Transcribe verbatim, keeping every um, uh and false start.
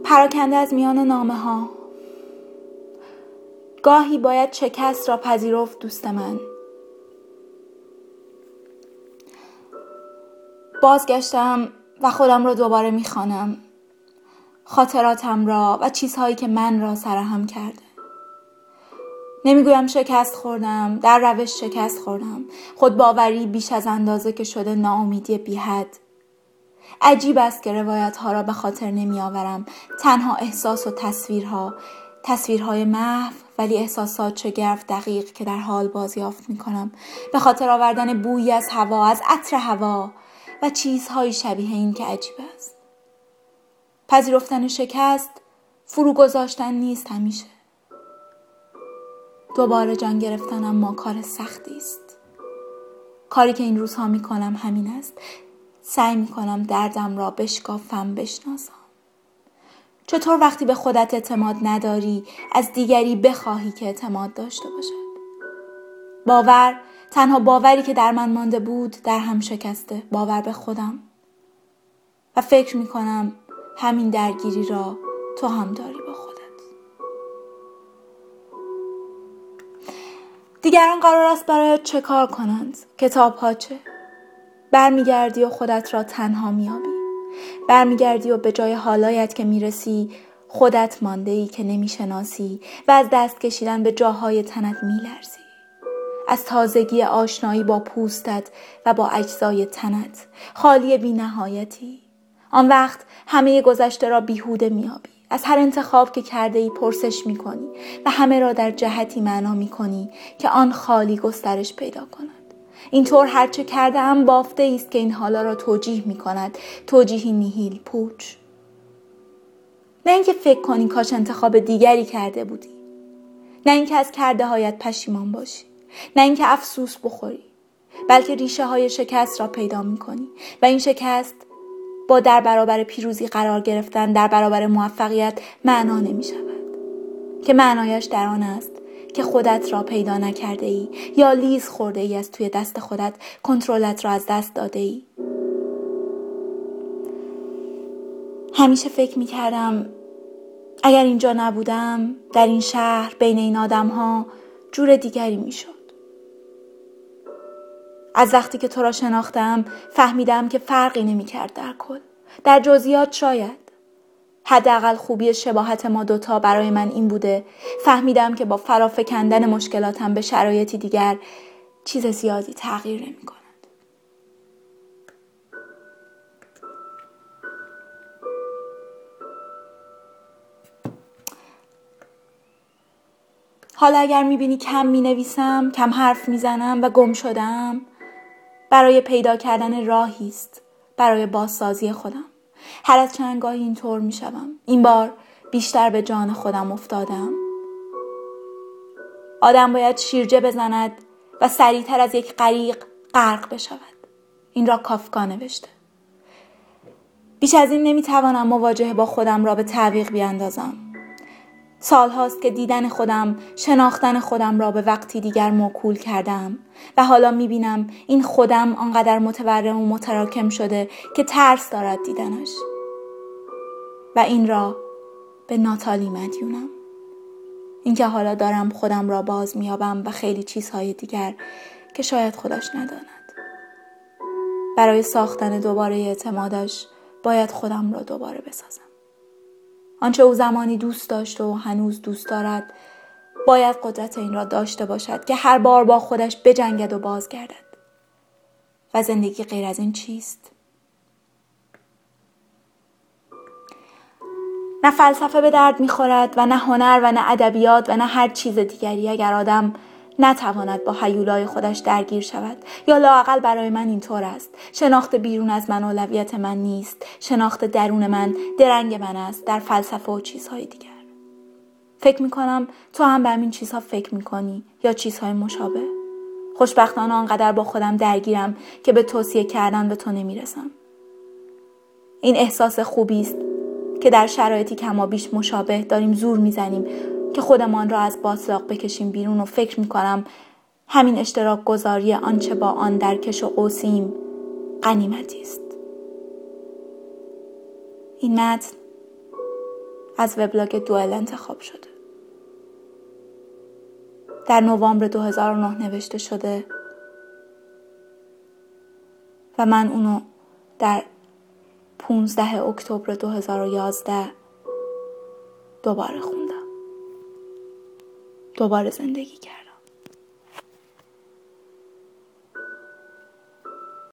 پراکنده از میان نامه ها. گاهی باید شکست را پذیرفت دوست من. بازگشتم و خودم را دوباره میخوانم، خاطراتم را و چیزهایی که من را سرهم کرده. نمیگویم شکست خوردم، در روش شکست خوردم. خودباوری بیش از اندازه که شده ناامیدی بی حد. عجیب است که روایت ها را به خاطر نمی آورم. تنها احساس و تصویرها، تصویرهای محو ولی احساسات شگرف دقیق که در حال بازیافت می کنم. به خاطر آوردن بویی از هوا، از عطر هوا و چیزهای شبیه این که عجیب است. پذیرفتن شکست فرو گذاشتن نیست همیشه. دوباره جان گرفتن اما کار سختی است. کاری که این روزها می کنم همین است. سعی می کنم دردم را بشکافم، بشناسم. چطور وقتی به خودت اعتماد نداری از دیگری بخواهی که اعتماد داشته باشد؟ باور، تنها باوری که در من مانده بود در هم شکسته، باور به خودم. و فکر می کنم همین درگیری را تو هم داری با خودت. دیگران قرار است برایت چه کار کنند؟ کتاب ها چه؟ برمیگردی و خودت را تنها میابی. برمیگردی و به جای حالایت که میرسی خودت مانده ای که نمیشناسی و از دست کشیدن به جاهای تنت میلرزی. از تازگی آشنایی با پوستت و با اجزای تنت، خالی بی نهایتی. آن وقت همه گذشته را بیهوده میابی. از هر انتخاب که کرده ای پرسش میکنی و همه را در جهتی معنا میکنی که آن خالی گسترش پیدا کند. اینطور هرچه کرده ام بافته است که این حالا را توجیه میکند، توجیهی نیهیل پوچ. نه اینکه فکر کنی کاش انتخاب دیگری کرده بودی. نه اینکه از کرده هایت پشیمان باشی. نه اینکه افسوس بخوری. بلکه ریشه های شکست را پیدا میکنی و این شکست با در برابر پیروزی قرار گرفتن در برابر موفقیت معنا نمی شود. که معنایش در آن است که خودت را پیدا نکرده ای یا لیز خورده ای از توی دست خودت، کنترلت را از دست داده ای. همیشه فکر می کردم اگر اینجا نبودم، در این شهر بین این آدم ها جور دیگری می شد. از وقتی که تو را شناختم فهمیدم که فرقی نمی کرد در کل. در جزئیات شاید. حداقل خوبی شباهت ما دوتا برای من این بوده. فهمیدم که با فرافکندن مشکلاتم به شرایطی دیگر چیز زیادی تغییر نمی کند. حالا اگر می بینی کم می نویسم، کم حرف می زنم و گم شدم، برای پیدا کردن راهی است برای بازسازی خودم. هر از چند گاهی اینطور می شدم. این بار بیشتر به جان خودم افتادم. آدم باید شیرجه بزند و سریعتر از یک غریق غرق بشود. این را کافکا نوشته. بیش از این نمی توانم مواجهه با خودم را به تعویق بیاندازم. سال هاست که دیدن خودم، شناختن خودم را به وقتی دیگر موکول کردم و حالا می بینم این خودم آنقدر متورم و متراکم شده که ترس دارد دیدنش. و این را به ناتالی مدیونم. اینکه حالا دارم خودم را باز میابم و خیلی چیزهای دیگر که شاید خودش نداند. برای ساختن دوباره اعتمادش باید خودم را دوباره بسازم. آنچه او زمانی دوست داشت و هنوز دوست دارد باید قدرت این را داشته باشد که هر بار با خودش بجنگد و بازگردد. و زندگی غیر از این چیست؟ نه فلسفه به درد میخورد و نه هنر و نه ادبیات و نه هر چیز دیگری اگر آدم نتواند با هیولای خودش درگیر شود. یا لااقل برای من اینطور است. شناخت بیرون از من اولویت من نیست. شناخت درون من درنگ من است در فلسفه و چیزهای دیگر. فکر میکنم تو هم به همین چیزها فکر میکنی یا چیزهای مشابه. خوشبختانه آنقدر با خودم درگیرم که به توصیه کردن به تو نمیرسم. این احساس خوبی است که در شرایطی کمابیش مشابه داریم زور میزنیم که خودمان را از باتلاق بکشیم بیرون و فکر میکنم همین اشتراک گذاری آنچه با آن در کش و قوسیم غنیمتی است. این متن از وبلاگ دوئل انتخاب شده. در نوامبر دو هزار و نه نوشته شده و من اونو در پانزده اکتبر دو هزار و یازده دوباره خوندم. دوباره زندگی کردم.